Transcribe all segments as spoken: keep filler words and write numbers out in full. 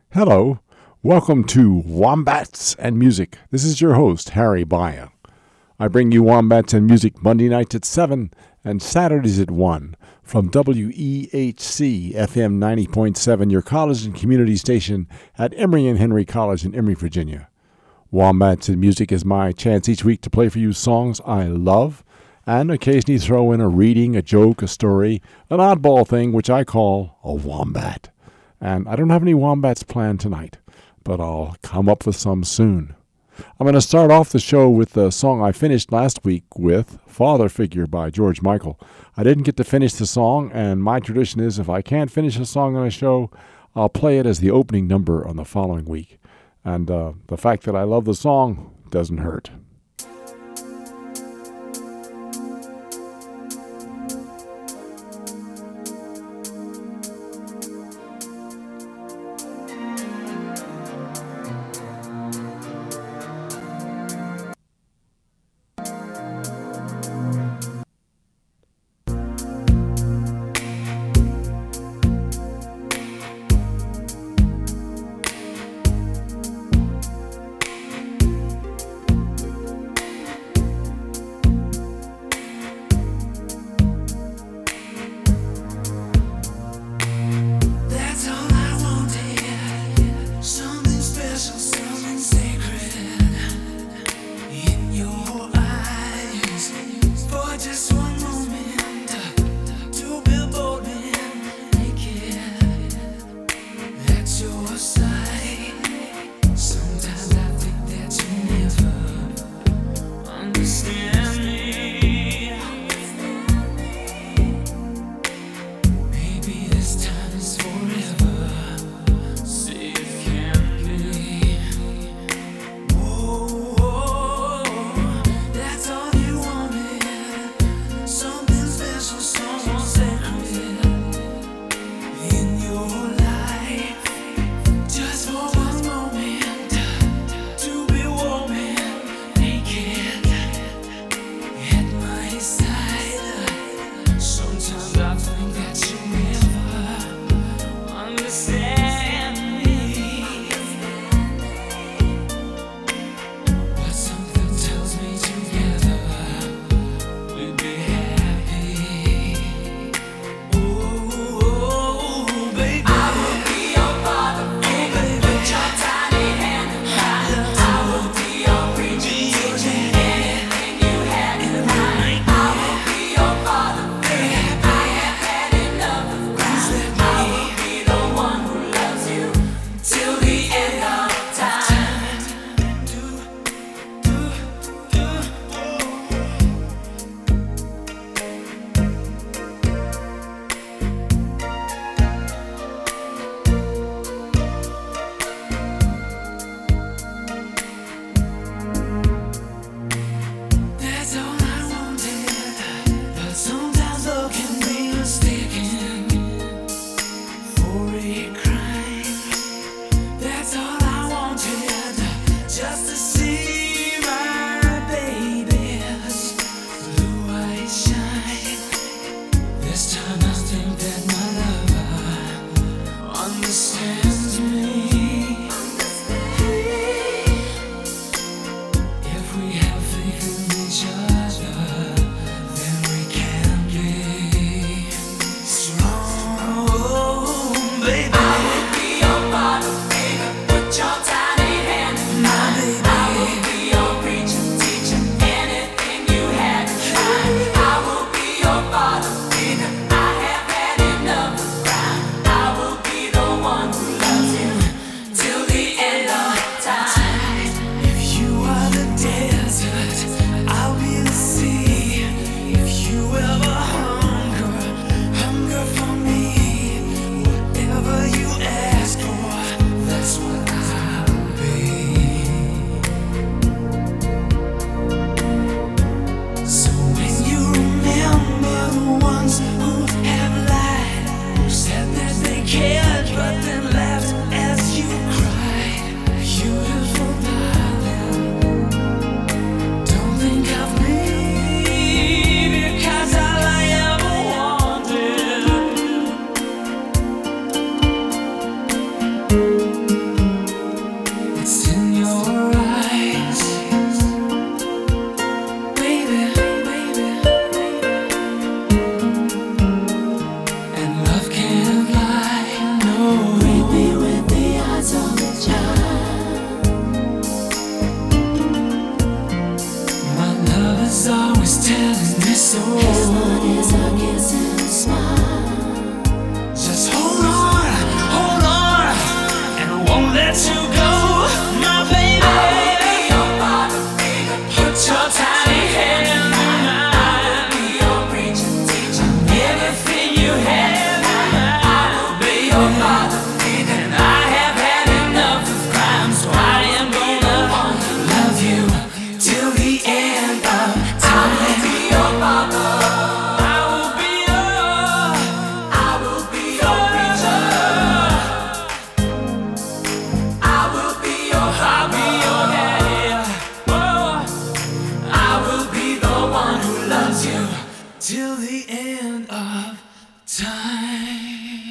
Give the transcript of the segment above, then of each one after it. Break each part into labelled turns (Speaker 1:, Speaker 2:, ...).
Speaker 1: Hello, welcome to Wombats and Music. This is your host, Harry Baya. I bring you Wombats and Music Monday nights at seven and Saturdays at one from W E H C F M ninety point seven, your college and community station at Emory and Henry College in Emory, Virginia. Wombats and Music is my chance each week to play for you songs I love and occasionally throw in a reading, a joke, a story, an oddball thing which I call a wombat. And I don't have any wombats planned tonight, but I'll come up with some soon. I'm going to start off the show with the song I finished last week with, Father Figure by George Michael. I didn't get to finish the song, and my tradition is if I can't finish a song on a show, I'll play it as the opening number on the following week. And uh, the fact that I love the song doesn't hurt.
Speaker 2: Just till the end of time.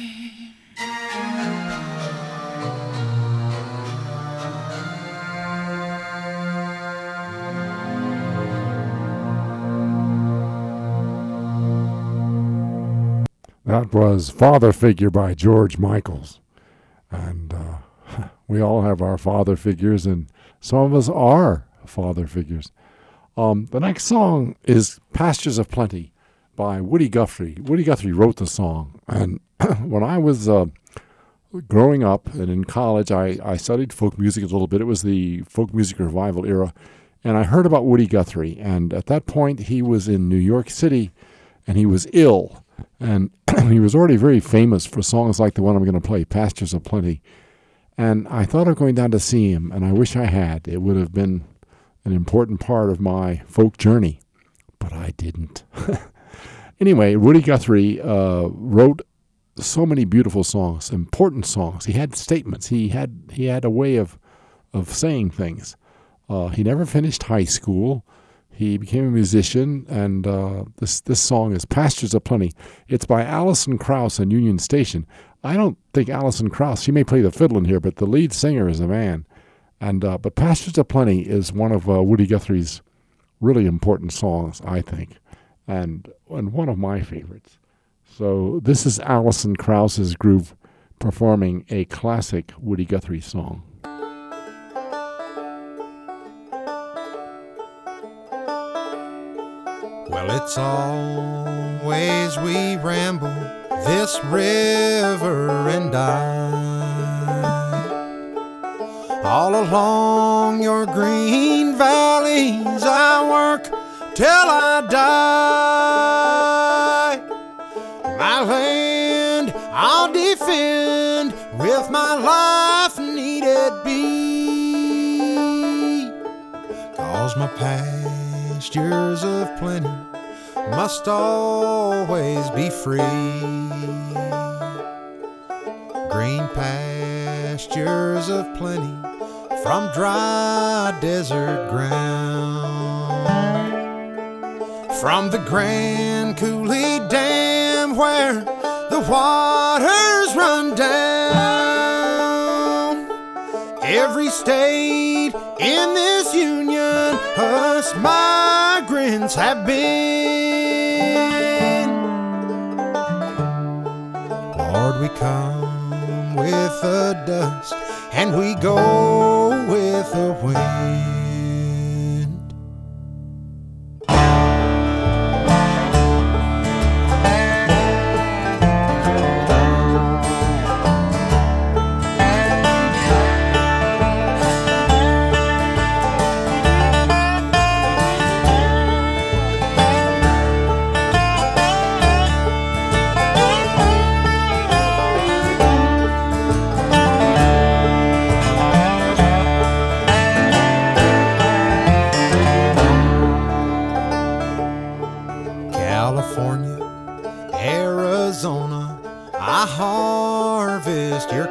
Speaker 1: That was Father Figure by George Michaels. And uh, we all have our father figures, and some of us are father figures. Um, the next song is Pastures of Plenty by Woody Guthrie. Woody Guthrie wrote the song. And when I was uh, growing up and in college, I, I studied folk music a little bit. It was the folk music revival era. And I heard about Woody Guthrie. And at that point, he was in New York City, and he was ill. And he was already very famous for songs like the one I'm going to play, Pastures of Plenty. And I thought of going down to see him, and I wish I had. It would have been an important part of my folk journey, but I didn't. Anyway, Woody Guthrie uh, wrote so many beautiful songs, important songs. He had statements. He had he had a way of of saying things. Uh, he never finished high school. He became a musician, and uh, this this song is Pastures of Plenty. It's by Alison Krauss and Union Station. I don't think Alison Krauss, she may play the fiddle in here, but the lead singer is a man. And uh, but Pastures of Plenty is one of uh, Woody Guthrie's really important songs, I think, and and one of my favorites. So this is Alison Krauss's group performing a classic Woody Guthrie song.
Speaker 3: Well, it's always we ramble this river and I. All along your green valleys I work till I die. My land I'll defend with my life need it be. 'Cause my pastures of plenty must always be free. Green pastures of plenty from dry desert ground. From the Grand Coulee Dam where the waters run down. Every state in this union us migrants have been. Lord, we come with the dust and we go with the wind. California, Arizona, I harvest your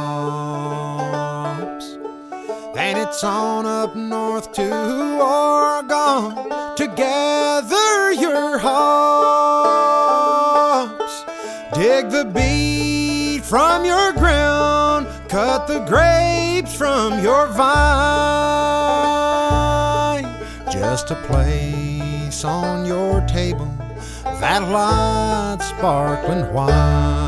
Speaker 3: crops. Then it's on up north to Oregon to gather your hops. Dig the beet from your ground, cut the grapes from your vine. Just a place on your table that light sparkling wine.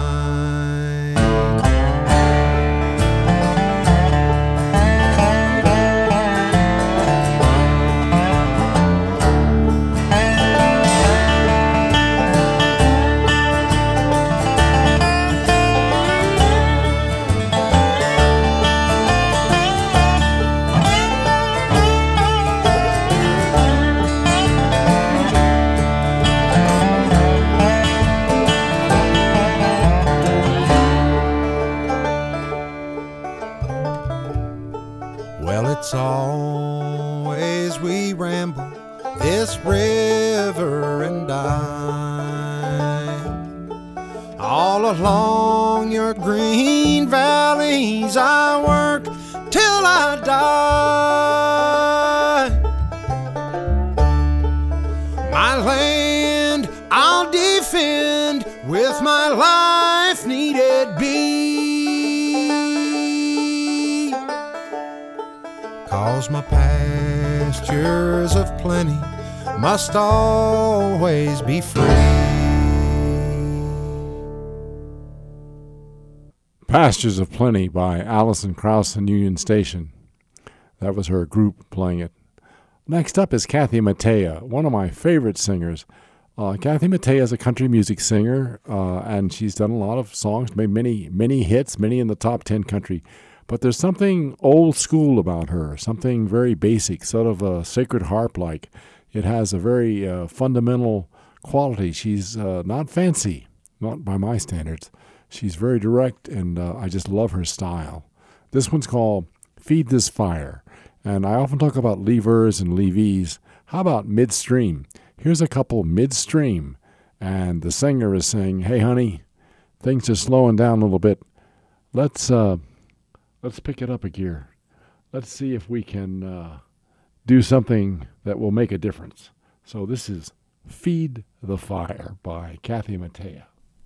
Speaker 3: It's always we ramble this river and I. All along your green valleys I work till I die. My land I'll 'cause my pastures of plenty must always be free.
Speaker 1: Pastures of Plenty by Alison Krauss and Union Station. That was her group playing it. Next up is Kathy Mattea, one of my favorite singers. Uh, Kathy Mattea is a country music singer, uh, and she's done a lot of songs, made many, many hits, many in the top ten country. But there's something old school about her, something very basic, sort of a Sacred Harp-like. It has a very uh, fundamental quality. She's uh, not fancy, not by my standards. She's very direct, and uh, I just love her style. This one's called Feed This Fire, and I often talk about levers and levees. How about midstream? Here's a couple midstream, and the singer is saying, "Hey, honey, things are slowing down a little bit. Let's uh, let's pick it up a gear. Let's see if we can uh, do something that will make a difference." So this is Feed the Fire by Kathy Mattea.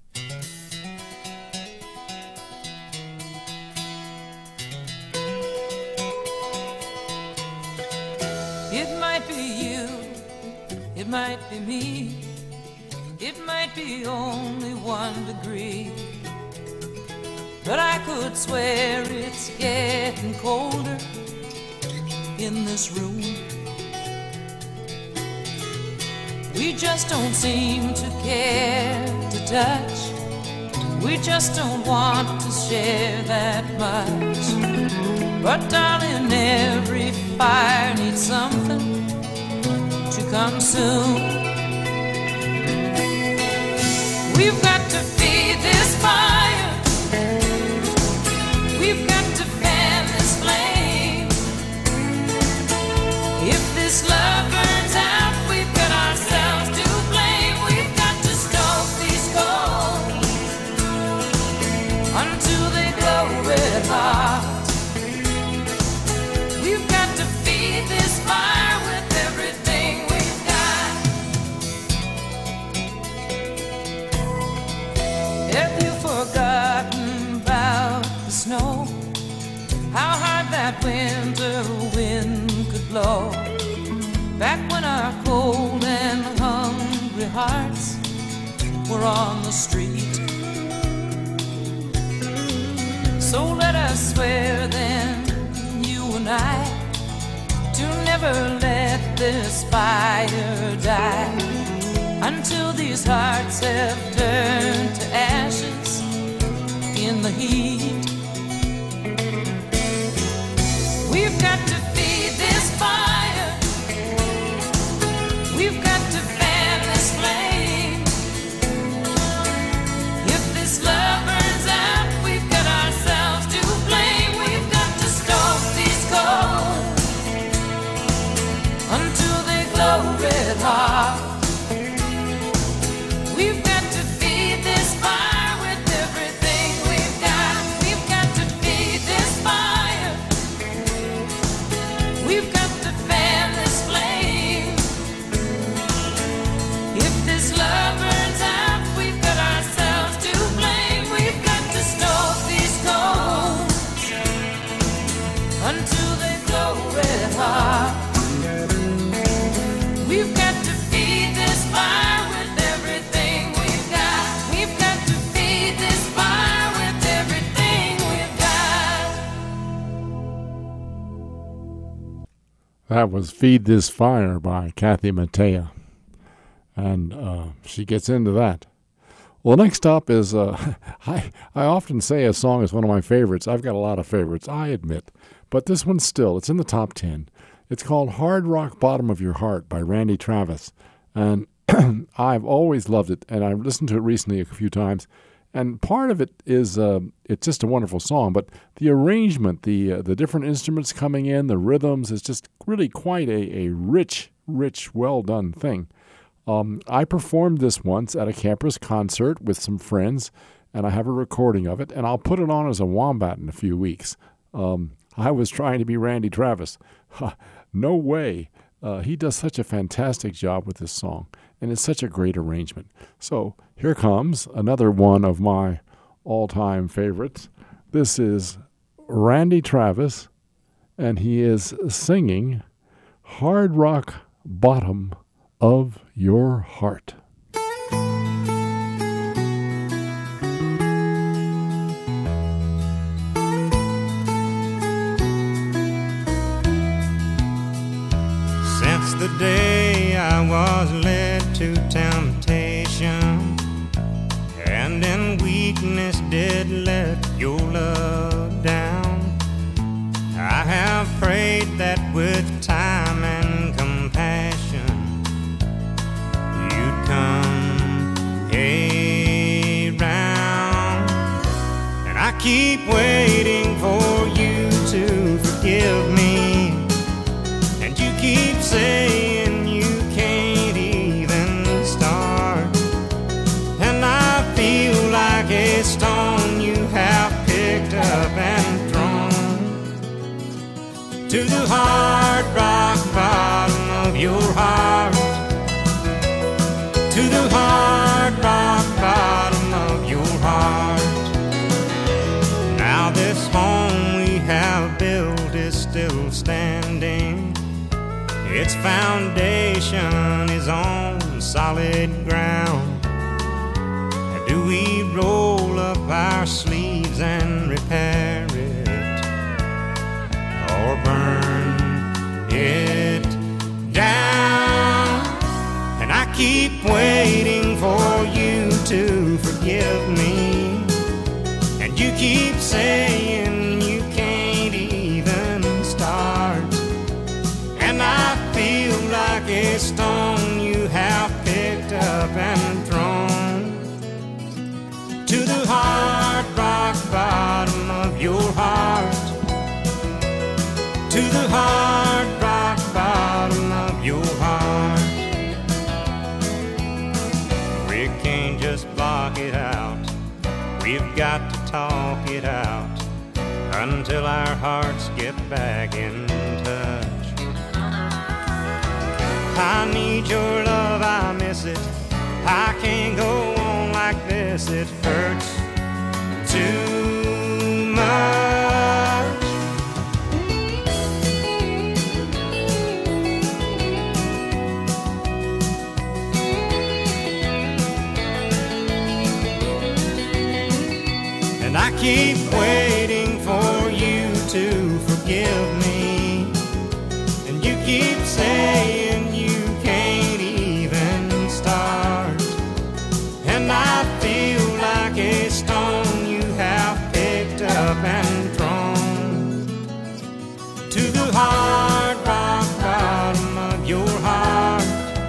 Speaker 2: It might be you, it might be me, it might be only one degree, but I could swear it's getting colder in this room. We just don't seem to care to touch, we just don't want to share that much. But darling, every fire needs something to consume. We've got to feed this fire, we've got to fan this flame. If this love burns out, we've got ourselves to blame. We've got to stoke these coals until they glow red hot. We've got to feed this fire with everything we've got. Have you forgotten about the snow? How hard that winter wind could blow, back when our cold and hungry hearts were on the street. So let us swear then, you and I, to never let this fire die, until these hearts have turned to ashes in the heat. We've got to feed this fire, we've got to fan this flame. If this love burns out, we've got ourselves to blame. We've got to stoke these coals until they glow red hot. We've got to feed this fire with everything we've got. We've got to feed this fire, we've got to fan this flame. If this love burns out, we've got ourselves to blame. We've got to stoke these coals until they glow red hot. We've got to feed this fire with everything we've got. We've got to feed this fire with everything we've got.
Speaker 1: That was Feed This Fire by Kathy Mattea. And uh, she gets into that. Well, next up is, uh, I, I often say a song is one of my favorites. I've got a lot of favorites, I admit. But this one's still, it's in the top ten. It's called Hard Rock Bottom of Your Heart by Randy Travis. And I've always loved it, and I've listened to it recently a few times. And part of it is, uh, it's just a wonderful song, but the arrangement, the uh, the different instruments coming in, the rhythms, is just really quite a, a rich, rich, well-done thing. Um, I performed this once at a campus concert with some friends, and I have a recording of it, and I'll put it on as a wombat in a few weeks. Um, I was trying to be Randy Travis. No way. Uh, he does such a fantastic job with this song, and it's such a great arrangement. So here comes another one of my all-time favorites. This is Randy Travis and he is singing Hard Rock Bottom of Your Heart.
Speaker 3: Since the day I was led to temptation, and in weakness did let your love down, I have prayed that with time and compassion you'd come around. And I keep waiting for you to forgive me, and you keep saying you can't even start. And I feel like a stone you have picked up and thrown to the hard rock bottom of your heart, to the hard rock bottom of your heart. Now this home we have built is still standing. Its foundation is on solid ground. Do we roll up our sleeves and repair it, or burn it down? And I keep waiting for you to forgive me, and you keep saying you can't even start. And I feel like a stone you have picked up and thrown to the hard rock bottom of your heart, to the hard rock bottom of your heart. We can't just block it out, we've got to talk it out until our hearts get back in touch. I need your love, I miss it, I can't go on like this, it hurts too much. And I keep waiting for you to forgive me, and you keep saying you can't even start. And I feel like a stone you have picked up and thrown to the hard rock bottom of your heart,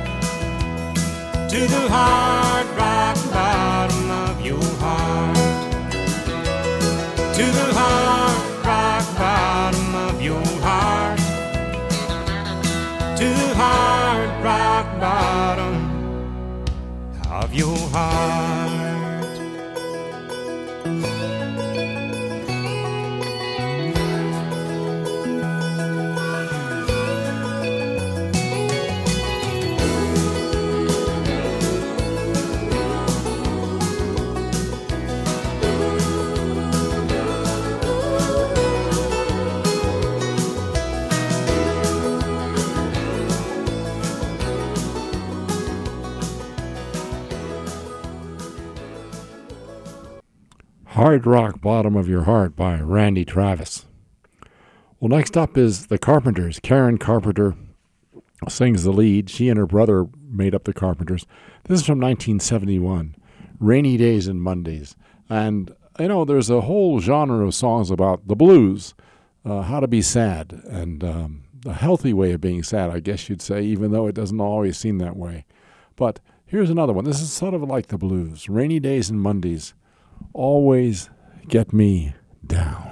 Speaker 3: to the hard rock bottom of your heart, to the hard rock bottom of your heart, to the hard rock bottom of your heart.
Speaker 1: Hard Rock Bottom of Your Heart by Randy Travis. Well, next up is the Carpenters. Karen Carpenter sings the lead. She and her brother made up the Carpenters. This is from nineteen seventy-one, Rainy Days and Mondays. And, you know, there's a whole genre of songs about the blues, uh, how to be sad, and um, a healthy way of being sad, I guess you'd say, even though it doesn't always seem that way. But here's another one. This is sort of like the blues. Rainy Days and Mondays always get me down.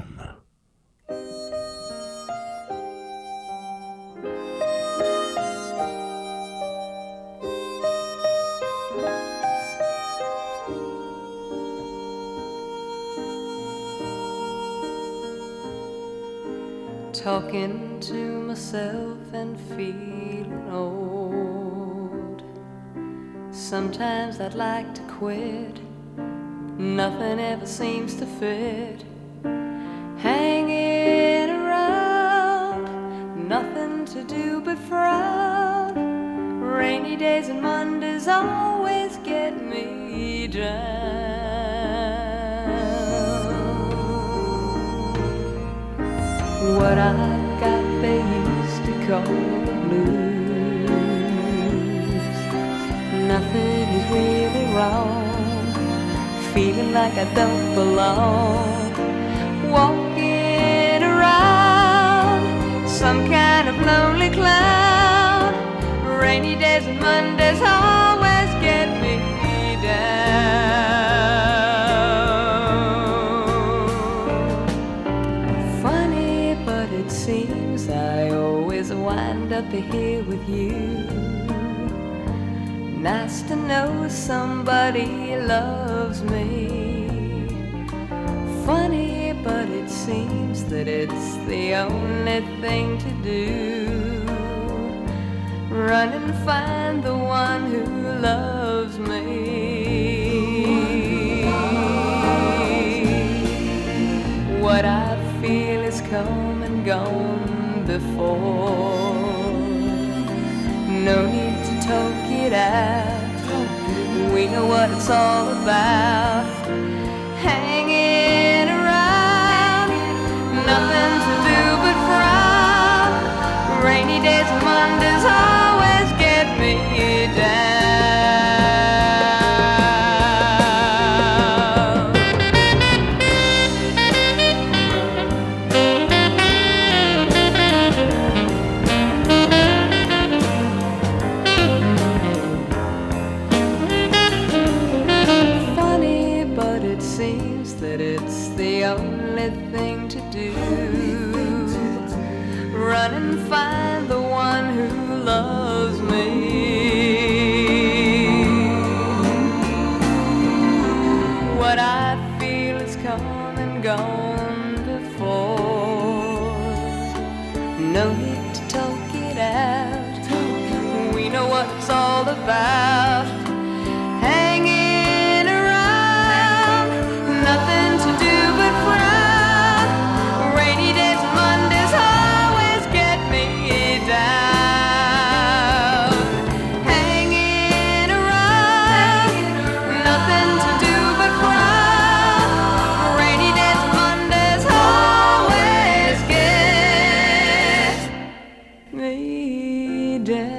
Speaker 2: Talking to myself and feeling old. Sometimes I'd like to quit. Nothing ever seems to fit. Hanging around
Speaker 4: what I've got they used to call the blues. Nothing is really wrong, feeling like I don't belong, walking around some kind of lonely cloud. Rainy days and Mondays always get me down. Funny, but it seems I always wind up here with you. Nice to know somebody loves me. Funny, but it seems that it's the only thing to do. Run and find the one who loves me. What I feel is come and gone before. No need to talk it out. We know what it's all about. Hanging around, nothing to do but frown. Rainy days and Mondays always get me down. Run and find the one who loves me. What I feel is come and gone before. No need to talk it out. We know what it's all about. Hanging around, nothing to do but frown. Rainy days and Mondays always get me down. Hanging around, nothing to do but frown. Rainy days and Mondays always get me down.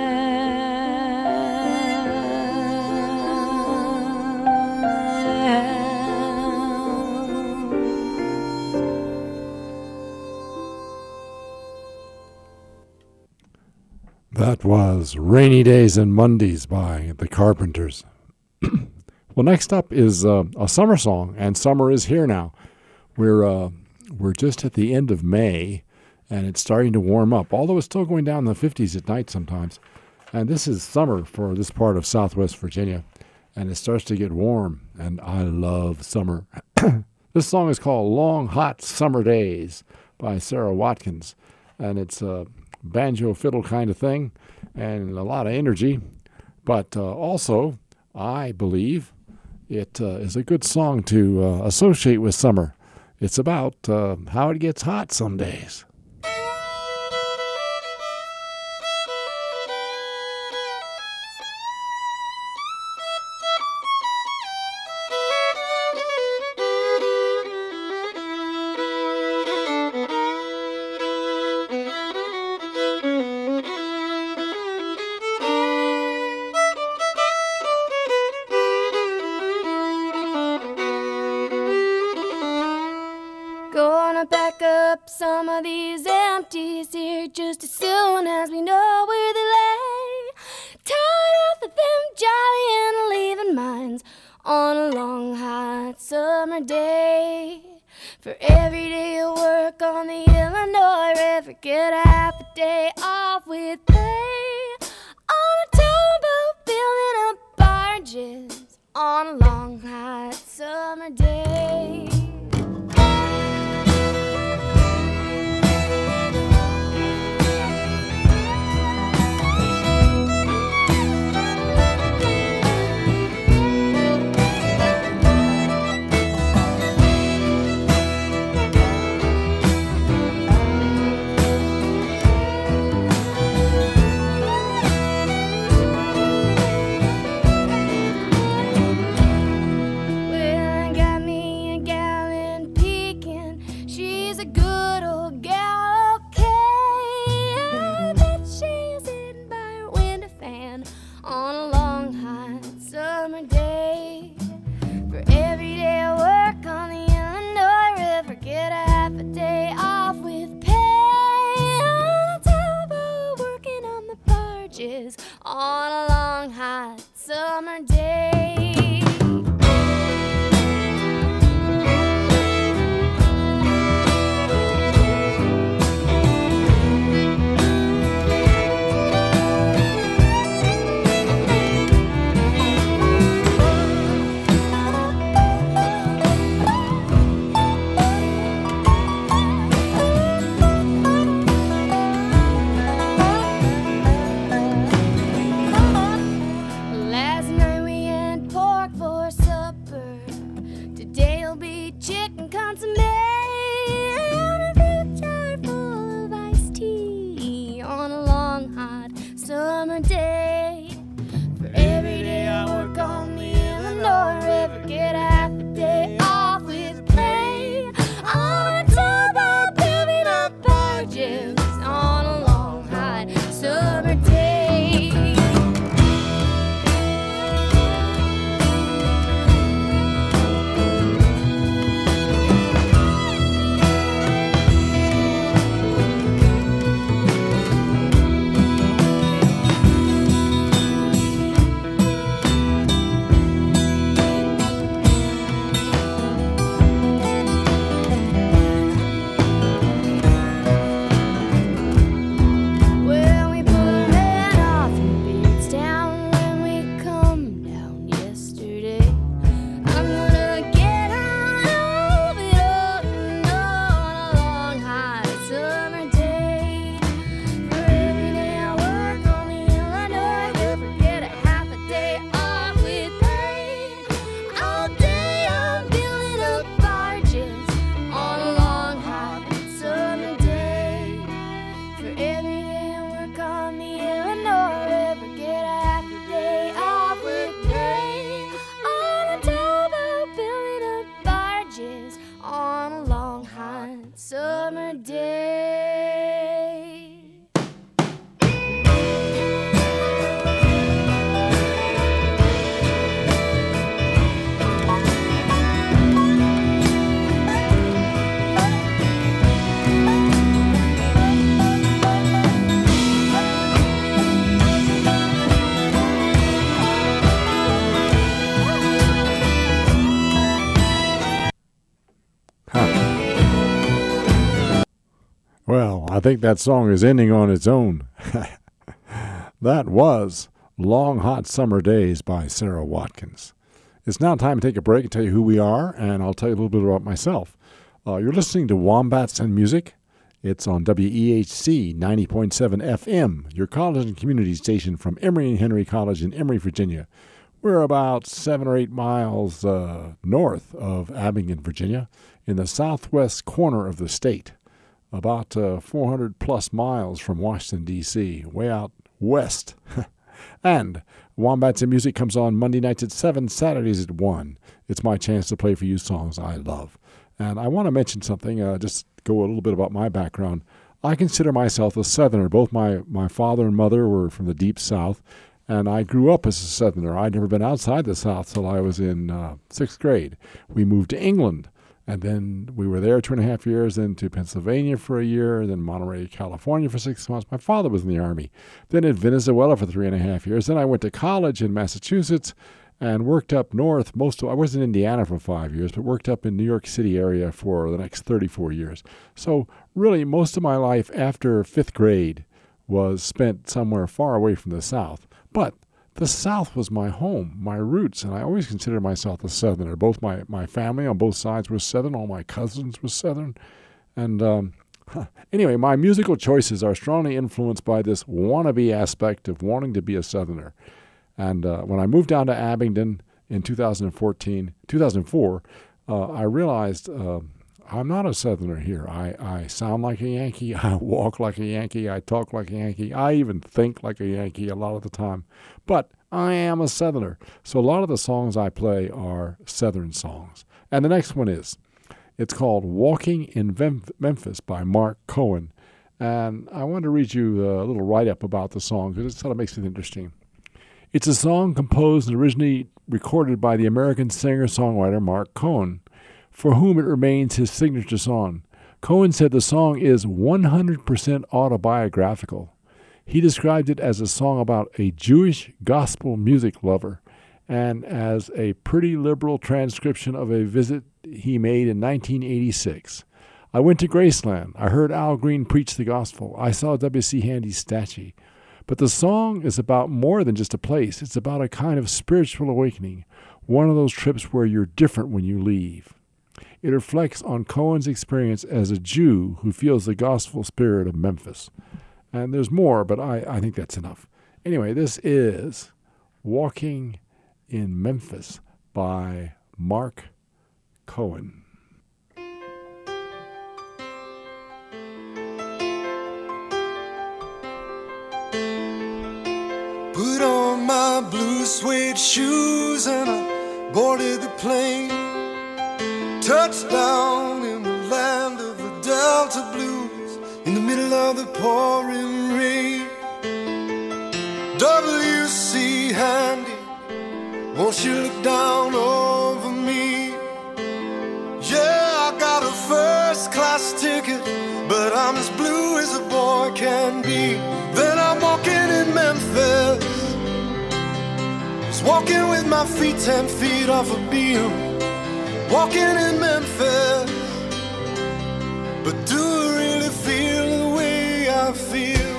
Speaker 1: That was Rainy Days and Mondays by the Carpenters. Well, next up is uh, a summer song, and summer is here now. We're uh, we're just at the end of May, and it's starting to warm up, although it's still going down in the fifties at night sometimes. And this is summer for this part of Southwest Virginia, and it starts to get warm, and I love summer. This song is called Long Hot Summer Days by Sarah Watkins, and it's a banjo fiddle kind of thing and a lot of energy, but uh, also I believe it uh, is a good song to uh, associate with summer. It's about uh, how it gets hot some days.
Speaker 5: Gonna pack up some of these empties here just as soon as we know where they lay. Tired of them jolly and leaving mines on a long hot summer day. For every day of work on the Illinois River, get half a day off with pay. On a towboat building up barges on a long hot summer day. little gal, okay? I bet she's sitting by her window fan on a long, hot summer day. For every day I work on the Illinois River, get a half a day off with pay. On a towboat working on the barges on a long, hot summer day. Last night we had pork for supper. Today'll be chicken consomme and a fruit jar full of iced tea on a long, hot summer day. For every day I work on the Illinois River, get a half a day off with pay. On a towboat building up barges on a long, hot summer day. Well, we put our head off in Beardstown when we come down yesterday. I'm gonna get on over it all on a long, hot summer day. For every day I work on the Illinois River, get a half a day off with pay. All day I'm building up barges on a long, hot summer day. For every day I work on the Illinois River, get a half a day off with pay. On a towboat building up barges on a long, hot summer day.
Speaker 1: Well, I think that song is ending on its own. That was Long Hot Summer Days by Sarah Watkins. It's now time to take a break and tell you who we are, and I'll tell you a little bit about myself. Uh, you're listening to Wombats and Music. It's on W E H C ninety point seven F M, your college and community station from Emory and Henry College in Emory, Virginia. We're about seven or eight miles uh, north of Abingdon, Virginia, in the southwest corner of the state. About uh, four hundred plus miles from Washington, D C, way out west. And Wombats and Music comes on Monday nights at seven, Saturdays at one. It's my chance to play for you songs I love. And I want to mention something, uh, just go a little bit about my background. I consider myself a Southerner. Both my, my father and mother were from the deep South, and I grew up as a Southerner. I'd never been outside the South till I was in uh, sixth grade. We moved to England. And then we were there two and a half years, then to Pennsylvania for a year, then Monterey, California for six months. My father was in the Army. Then in Venezuela for three and a half years. Then I went to college in Massachusetts and worked up north. Most of I was in Indiana for five years, but worked up in New York City area for the next thirty-four years. So really, most of my life after fifth grade was spent somewhere far away from the South. But the South was my home, my roots, and I always considered myself a Southerner. Both my, my family on both sides were Southern. All my cousins were Southern. And um, anyway, my musical choices are strongly influenced by this wannabe aspect of wanting to be a Southerner. And uh, when I moved down to Abingdon in two thousand fourteen, two thousand four, uh, I realized uh, I'm not a Southerner here. I, I sound like a Yankee. I walk like a Yankee. I talk like a Yankee. I even think like a Yankee a lot of the time. But I am a Southerner. So a lot of the songs I play are Southern songs. And the next one is, It's called Walking in Vem- Memphis by Mark Cohen. And I want to read you a little write-up about the song because it sort of makes it interesting. It's a song composed and originally recorded by the American singer-songwriter Mark Cohen, for whom it remains his signature song. Cohen said the song is one hundred percent autobiographical. He described it as a song about a Jewish gospel music lover and as a pretty liberal transcription of a visit he made in nineteen eighty-six. I went to Graceland. I heard Al Green preach the gospel. I saw W C Handy's statue. But the song is about more than just a place. It's about a kind of spiritual awakening, one of those trips where you're different when you leave. It reflects on Cohen's experience as a Jew who feels the gospel spirit of Memphis. And there's more, but I, I think that's enough. Anyway, this is Walking in Memphis by Mark Cohen.
Speaker 6: Put on my blue suede shoes and I boarded the plane. Touchdown in the land of the Delta Blues, in the middle of the pouring rain. W C Handy, won't you look down over me? Yeah, I got a first class ticket, but I'm as blue as a boy can be. Then I'm walking in Memphis, just walking with my feet ten feet off a beam. Walking in Memphis, but do I really feel the way I feel?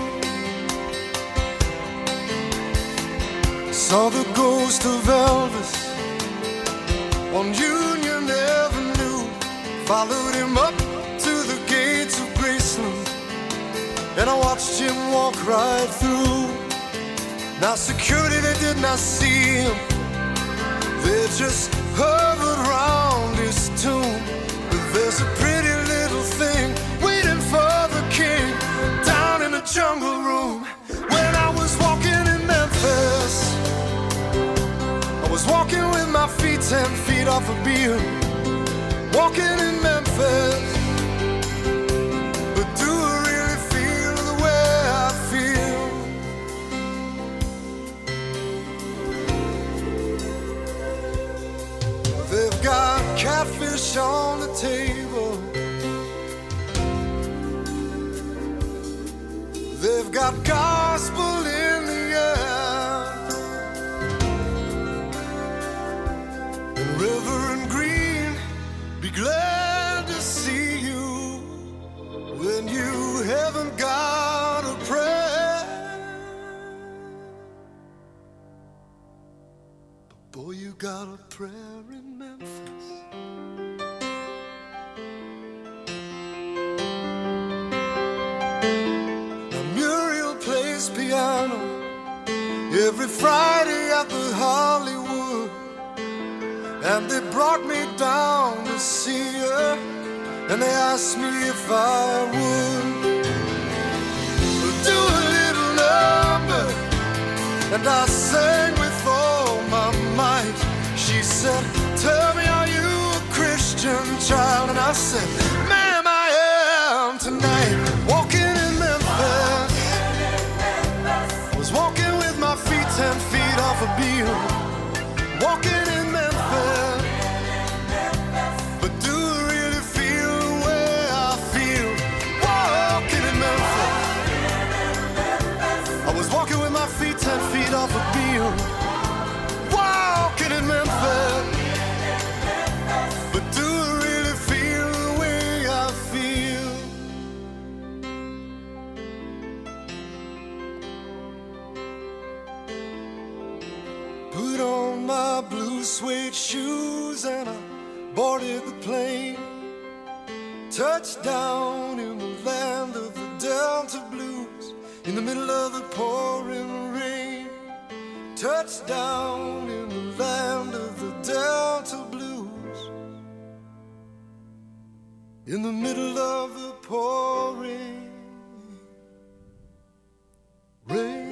Speaker 6: Saw the ghost of Elvis on Union Avenue, followed him up to the gates of Graceland, and I watched him walk right through. Now security, they did not see him, they just hovered round his tomb. But there's a pretty little thing waiting for the king down in the jungle room. When I was walking in Memphis, I was walking with my feet ten feet off a beam. Walking in Memphis, but do I really feel the way I feel? They've got catfish on the table, they've got gospel in the air, and Reverend Green, be glad to see you when you haven't got a prayer. But boy, you got a prayer in Memphis. Now Muriel plays piano every Friday at the Hollywood, and they brought me down to see her, and they asked me if I would do a little number, and I sang with all my might. She said, tell me, are you a Christian child? And I said, ma'am, I am tonight. Walking in Memphis, was walking with my feet ten feet off a beam. Walking in Memphis, but do I really feel the way I feel? Walking in Memphis, I was walking with my feet ten feet off a beam. Walking in Memphis, but do I really feel the way I feel? Put on my blue suede shoes and I boarded the plane. Touchdown in the land of the Delta Blues, in the middle of the pouring rain. Touchdown in the land of the Delta Blues, in the middle of the pouring rain.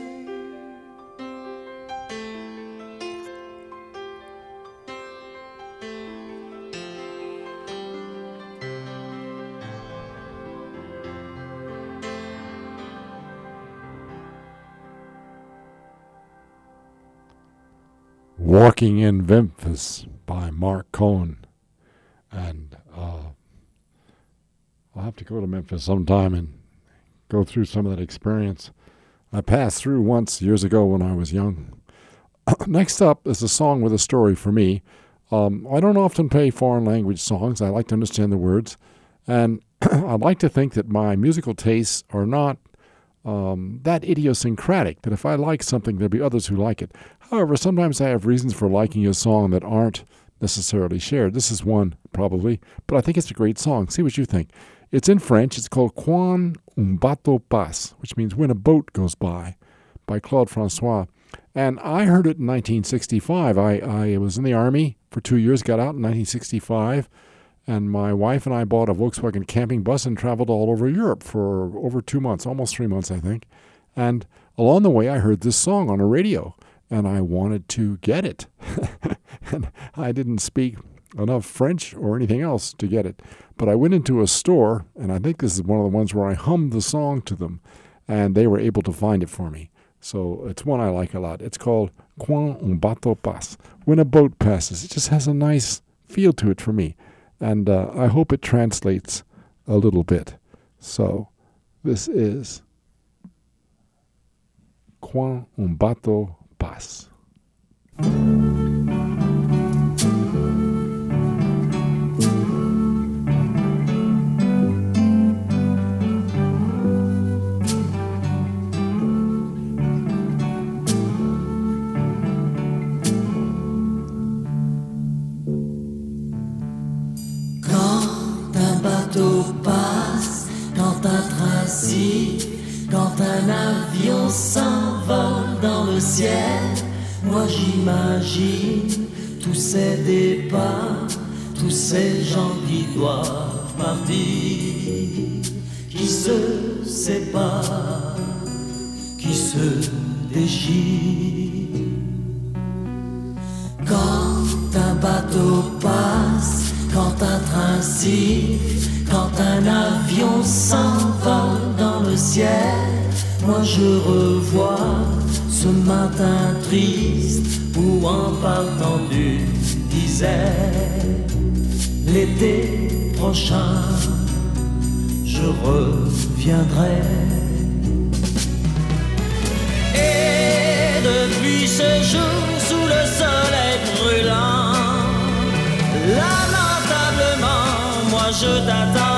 Speaker 1: Walking in Memphis by Mark Cohn. And uh, I'll have to go to Memphis sometime and go through some of that experience. I passed through once years ago when I was young. Next up is a song with a story for me. Um, I don't often play foreign language songs. I like to understand the words. And I like to think that my musical tastes are not um, that idiosyncratic, that if I like something, there'll be others who like it. However, sometimes I have reasons for liking a song that aren't necessarily shared. This is one, probably, but I think it's a great song. See what you think. It's in French. It's called Quand un bateau passe, which means when a boat goes by, by Claude Francois. And I heard it in nineteen sixty-five. I, I was in the Army for two years, got out in nineteen sixty-five, and my wife and I bought a Volkswagen camping bus and traveled all over Europe for over two months, almost three months, I think. And along the way, I heard this song on a radio, and I wanted to get it. And I didn't speak enough French or anything else to get it. But I went into a store, and I think this is one of the ones where I hummed the song to them, and they were able to find it for me. So it's one I like a lot. It's called Quand un bateau passe, when a boat passes. It just has a nice feel to it for me, and uh, I hope it translates a little bit. So this is Quand un bateau passe.
Speaker 7: Passe, quand un train siffle, quand un avion s'envole dans le ciel, moi j'imagine tous ces départs, tous ces gens qui doivent partir, qui se séparent, qui se déchirent. Quand un bateau passe, quand un train siffle, quand un avion s'envole dans le ciel, moi je revois ce matin triste où en partant tu disais l'été prochain je reviendrai. Et depuis ce jour sous le soleil brûlant, lamentablement moi je t'attends.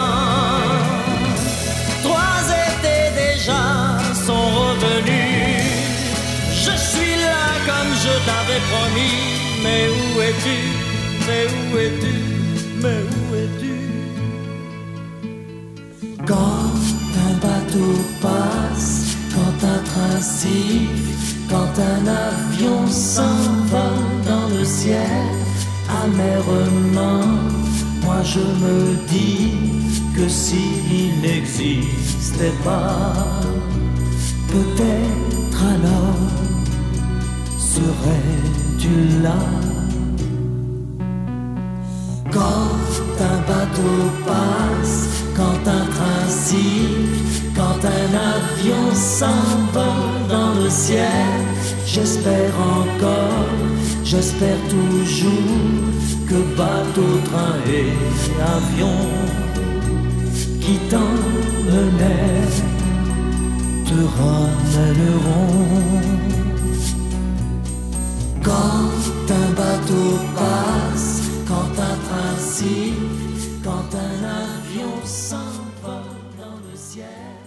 Speaker 7: Trois étés déjà sont revenus. Je suis là comme je t'avais promis. Mais où es-tu? Mais où es-tu? Mais où es-tu? Quand un bateau passe, quand un train siffle, quand un avion s'envole dans le ciel, amèrement, moi je me dis que s'il n'existait pas, peut-être alors serais-tu là. Quand un bateau passe, quand un train siffle, quand un avion s'envole dans le ciel, j'espère encore, j'espère toujours que bateau, train et avion qui t'emmènent te ramèneront. Quand un bateau passe, quand un train siffle, quand un avion s'envole dans le ciel.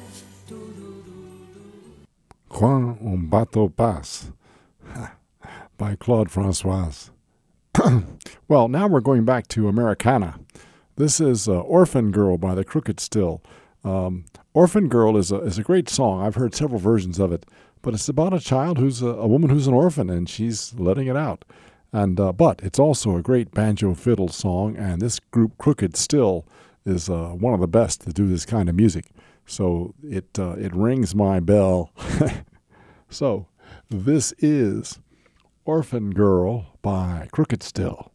Speaker 1: Quand un bateau passe by Claude Francois. Well, now we're going back to Americana. This is uh, Orphan Girl by the Crooked Still. Um, Orphan Girl is a, is a great song. I've heard several versions of it, but it's about a child who's a, a woman who's an orphan, and she's letting it out. And uh, but it's also a great banjo fiddle song, and this group Crooked Still is uh, one of the best to do this kind of music. So it uh, it rings my bell. So this is Orphan Girl by Crooked Still.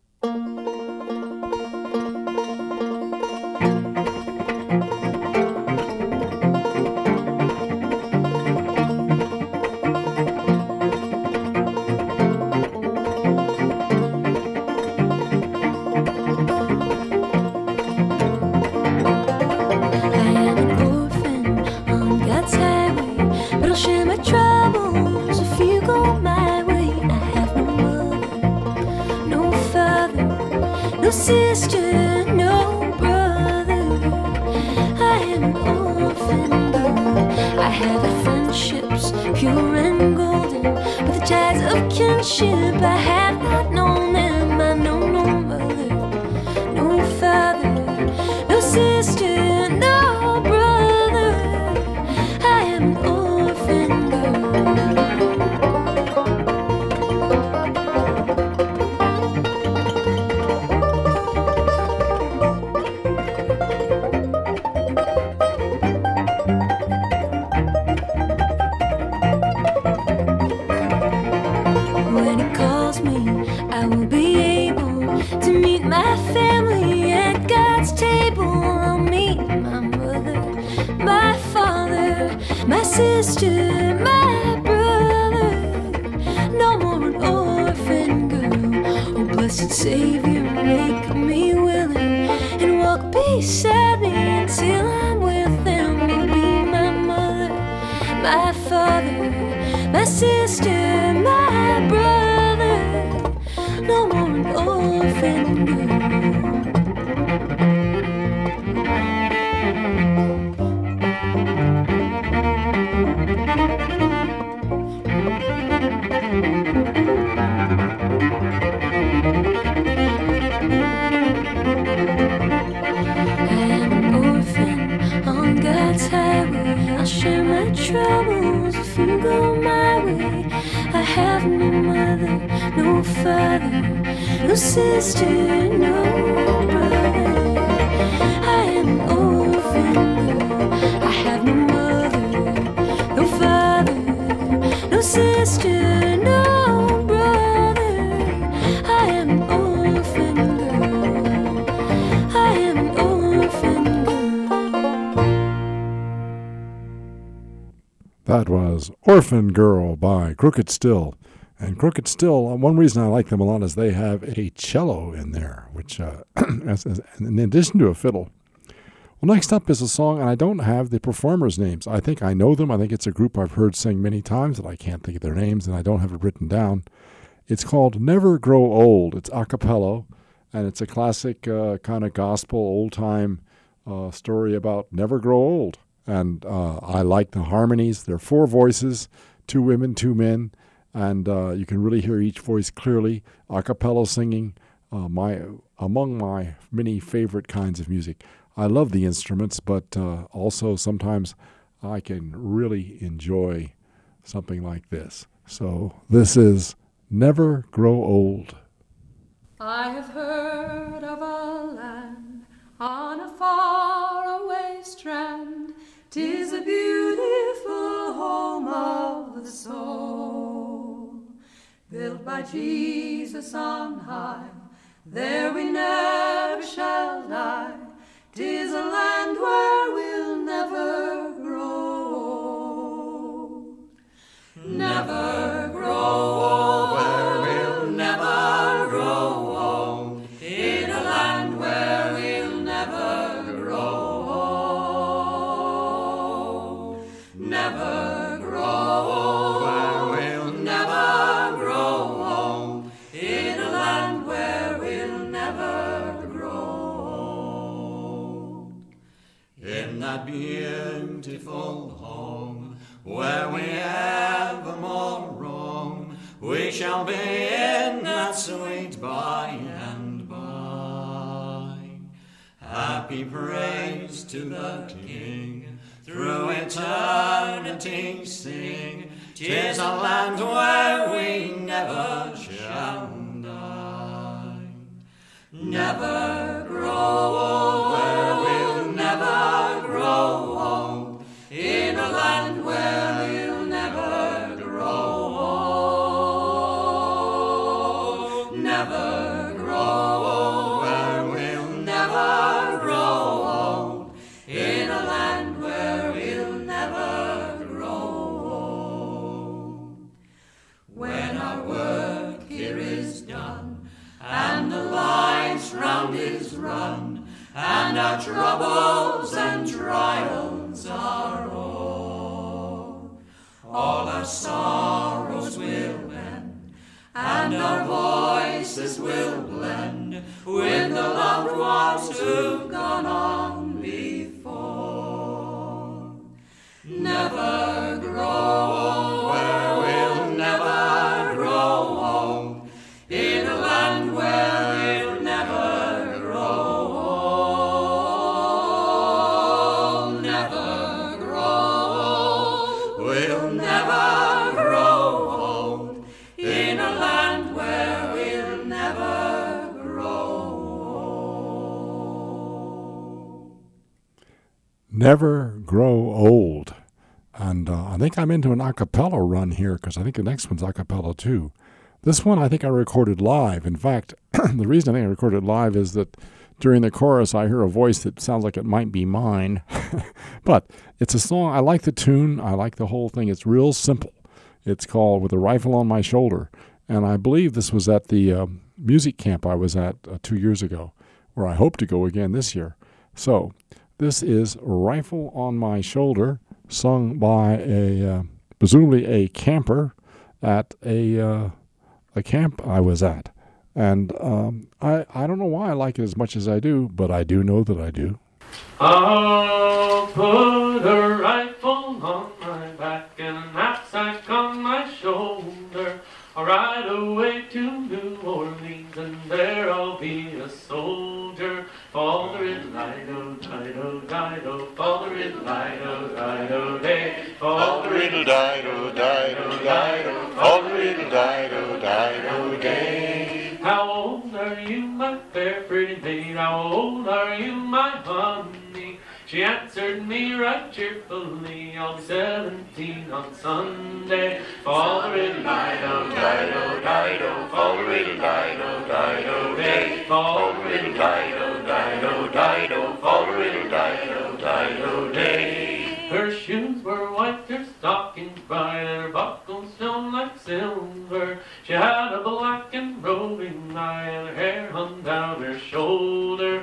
Speaker 8: sister, no brother. I am an orphan girl. I have had friendships, pure and golden, but the ties of kinship I have not known them. I know no mother, no father, no sister, no brother. I am an orphan girl. When he calls me, I will be able to meet my family at God's table. I'll meet my mother, my father, my sister, my brother. No more an orphan girl. Oh, blessed Savior, make me willing and walk beside me until I'm with them. You'll be my mother, my father, my sister, my brother. No more an orphan girl. I'll share my troubles if you go my way. I have no mother, no father, no sister, no brother. I am an orphan girl. I have no mother, no father, no sister, no brother. I am an orphan girl. I am an orphan girl.
Speaker 1: That was Orphan Girl by Crooked Still. And Crooked Still, one reason I like them a lot is they have a cello in there, which, uh, as, as, in addition to a fiddle. Well, next up is a song, and I don't have the performers' names. I think I know them. I think it's a group I've heard sing many times, and I can't think of their names, and I don't have it written down. It's called Never Grow Old. It's a cappella, and it's a classic uh, kind of gospel, old-time uh, story about never grow old. And uh, I like the harmonies. There are four voices, two women, two men, and uh, you can really hear each voice clearly. A cappella singing, uh, my among my many favorite kinds of music. I love the instruments, but uh, also sometimes I can really enjoy something like this. So this is Never Grow Old.
Speaker 2: I have heard of a land on a faraway strand. 'Tis a beautiful home of the soul, built by Jesus on high. There we never shall die. 'Tis a land where we'll never grow old. Never grow old, where we'll never grow old. In a land where we'll never grow old. Never grow old, where we'll never grow old. In a land where we'll never grow old. In that beautiful home where we evermore roam, we shall be in that sweet by and by. Happy praise to the King, through eternity sing. 'Tis a land where we never shall die. Never grow old, where we'll never grow old. In a land where we'll never grow old. Never grow old, where we'll never grow old. In a land where we'll never grow old. When our work here is done, and the life's round is run, and our troubles and trials are o'er, all our sorrows will end, and our voices will blend with the loved ones who've gone on before. Never grow old, where we'll never grow old, in a land where we'll never grow old. Never grow old, we'll never grow old, in a land where we'll never grow old.
Speaker 1: Never grow old. And uh, I think I'm into an a cappella run here because I think the next one's a cappella too. This one I think I recorded live. In fact, the reason I think I recorded live is that during the chorus I hear a voice that sounds like it might be mine. But it's a song. I like the tune. I like the whole thing. It's real simple. It's called With a Rifle on My Shoulder. And I believe this was at the uh, music camp I was at uh, two years ago, where I hope to go again this year. So this is Rifle on My Shoulder, sung by a uh, presumably a camper at a uh, a camp I was at. And um, I, I don't know why I like it as much as I do, but I do know that I do.
Speaker 9: I'll put a rifle on my back and a knapsack on my shoulder. I'll ride away to New Orleans and there I'll be a soldier. Fall-the-riddle-dido-dido-dido, fall-the-riddle-dido-dido-day, fall-the-riddle-dido-dido-dido, fall-the-riddle-dido-dido-day. How old are you, my fair pretty maid? How old are you, my honey? She answered me right cheerfully, I'll be seventeen on Sunday. Fall-the-riddle-dido-dido-dido, fall-the-riddle-dido-dido-day, fall-the-riddle-dido-dido-dido, fall-the-riddle-dido-dido-day. Her shoes were white, her stockings bright, and her buckles shone like silver. She had a black and roving eye, and her hair hung down her shoulder.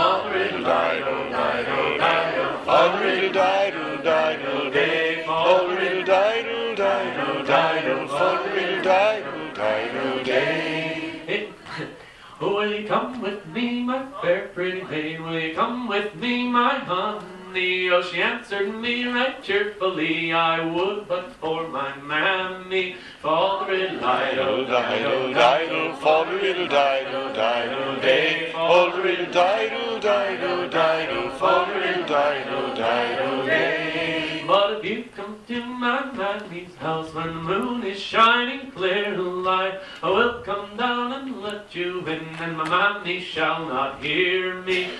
Speaker 9: Fall-the-riddle-dido-dido-dido, fall-the-riddle-dido-dido-day, fall-the-riddle-dido-dido-dido, fall-the-riddle-dido-dido-day. Will you come with me, my fair pretty maid? Will you come with me, my honey? Oh, she answered me right cheerfully, I would but for my mammy. Fall-the-riddle-dido-dido-dido, fall-the-riddle-dido-dido-day, fall-the-riddle-dido-dido-dido, fall-the-riddle-dido-dido-day. But if you come to my mammy's house when the moon is shining clear light, I will come down and let you in, and my mammy shall not hear me.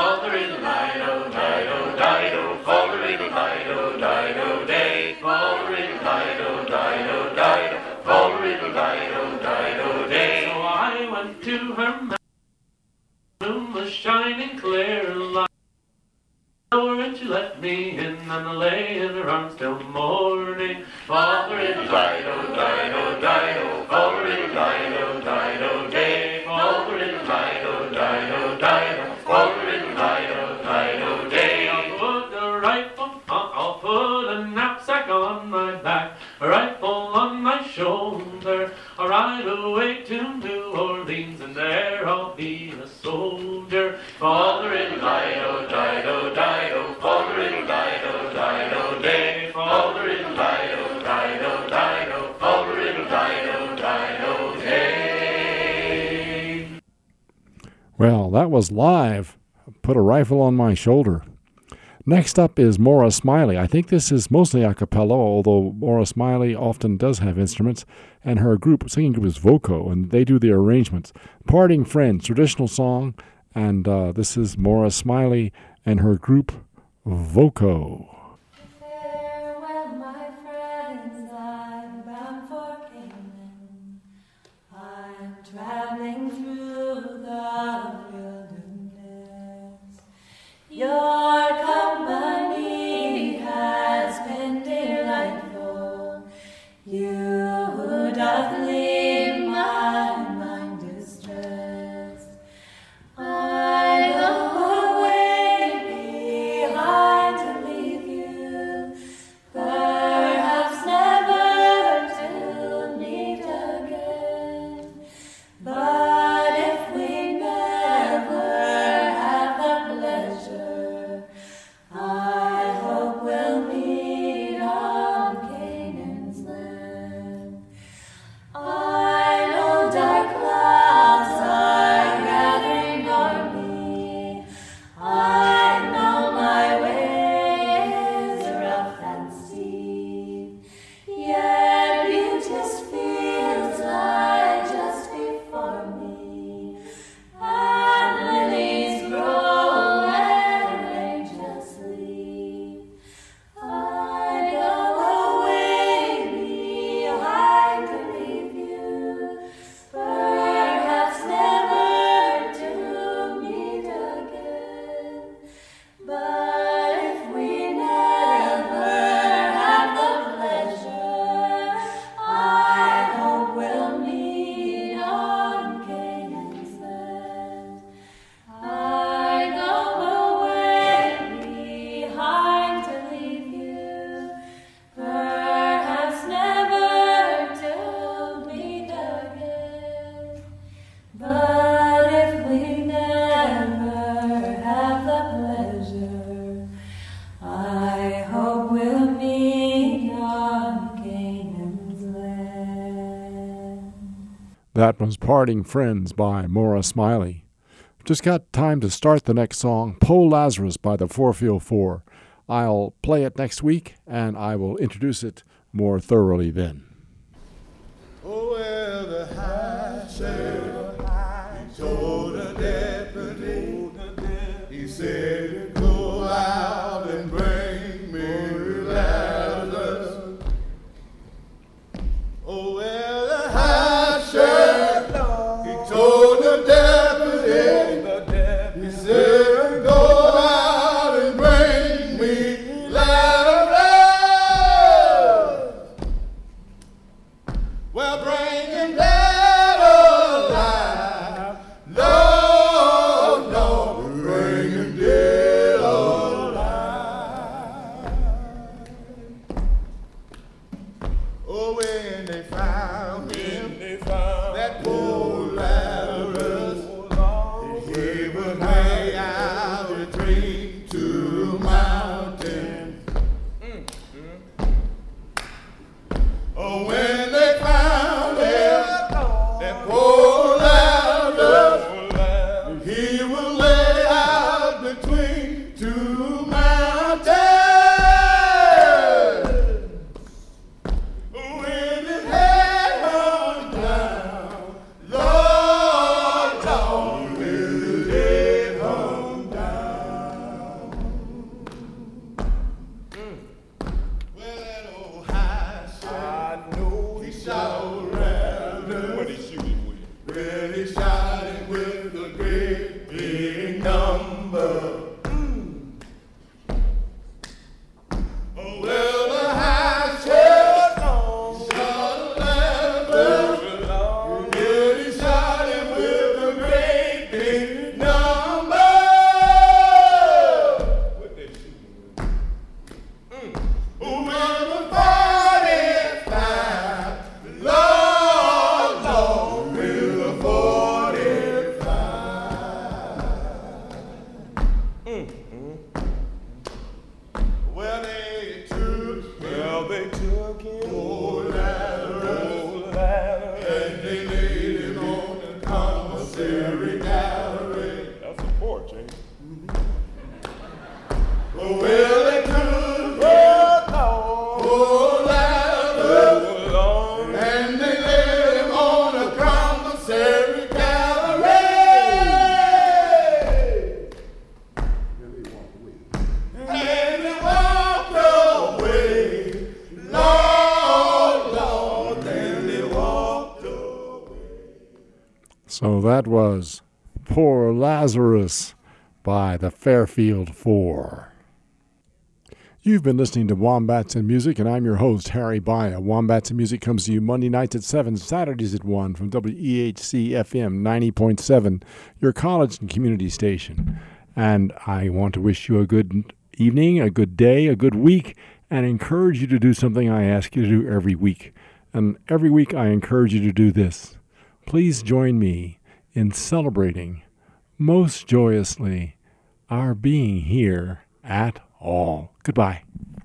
Speaker 9: Fall-the-riddle-dido-dido-dido, fall-the-riddle-dido-dido-day, fall-the-riddle-dido-dido-dido, fall-the-riddle-dido-dido-day. So I went to her mouth, the moon was shining clear light, and she let me in, and I lay in her arms till morning. Fall-the-riddle-dido-dido-dido, fall-the-riddle-dido-dido-day, fall-the-riddle-dido-dido-dido, fall-the-riddle-dido-dido-day. I'll put a rifle on, I'll put a knapsack on my back, a rifle on my shoulder. I'll ride away to New Orleans, and there I'll be a soldier. Fall-the-riddle-dido-dido-dido, fall-the-riddle-dido-dido-day, fall-the-riddle-dido-dido-dido, fall-the-riddle-dido-dido-day.
Speaker 1: Well, that was live. Put a Rifle on My Shoulder. Next up is Maura Smiley. I think this is mostly a cappella, although Maura Smiley often does have instruments, and her group, singing group is Voco, and they do the arrangements. Parting Friends, traditional song, and uh, this is Maura Smiley and her group Voco.
Speaker 8: Farewell, my friends, I'm bound for Canaan. I'm traveling through the wilderness. Your company has been delightful. You doth leave my mind distressed. I go away behind to leave you.
Speaker 1: That was Parting Friends by Maura Smiley. Just got time to start the next song, Poor Lazarus by the four field four. I'll play it next week, and I will introduce it more thoroughly then.
Speaker 6: Oh, well, the high sheriff, he told the deputy, he said, go out and bring me Lazarus. Oh, well, the high sheriff, he told the deputy, he said, go out and bring me Lazarus. Well, bring him dead or alive. No, no, bring him dead or alive. Oh, when they found him, they found that poor Lazarus, he was way out between two mountains. Oh, when they found him, that poor Lazarus, he was laid out between two mountains. When his head hung down, Lord, Lord, when his head hung down. Well, that old high sheriff, he shot Lazarus. What he shoot him with? Well, he shot him with a great big number. Oh, well, the high sheriff shot Lazarus. Yeah, he shot him with a great big number. What they shoot him with? Oh, well, the forty-five, Lord, Lord, with a forty-five. Well, they took him, well, they took him, oh, Lazarus, oh, Lazarus, and they laid him on the commissary gallery. That's a porch, ain't it? Oh, well, they took him, oh, Lazarus, oh, and they laid him on the commissary gallery. And they walked away, Lord, Lord, and they walked away.
Speaker 1: So that was Poor Lazarus by the Fairfield Four. You've been listening to Wombats and Music, and I'm your host, Harry Baya. Wombats and Music comes to you Monday nights at seven, Saturdays at one from W E H C F M ninety point seven, your college and community station. And I want to wish you a good evening, a good day, a good week, and encourage you to do something I ask you to do every week. And every week I encourage you to do this. Please join me in celebrating most joyously our being here at all. Goodbye.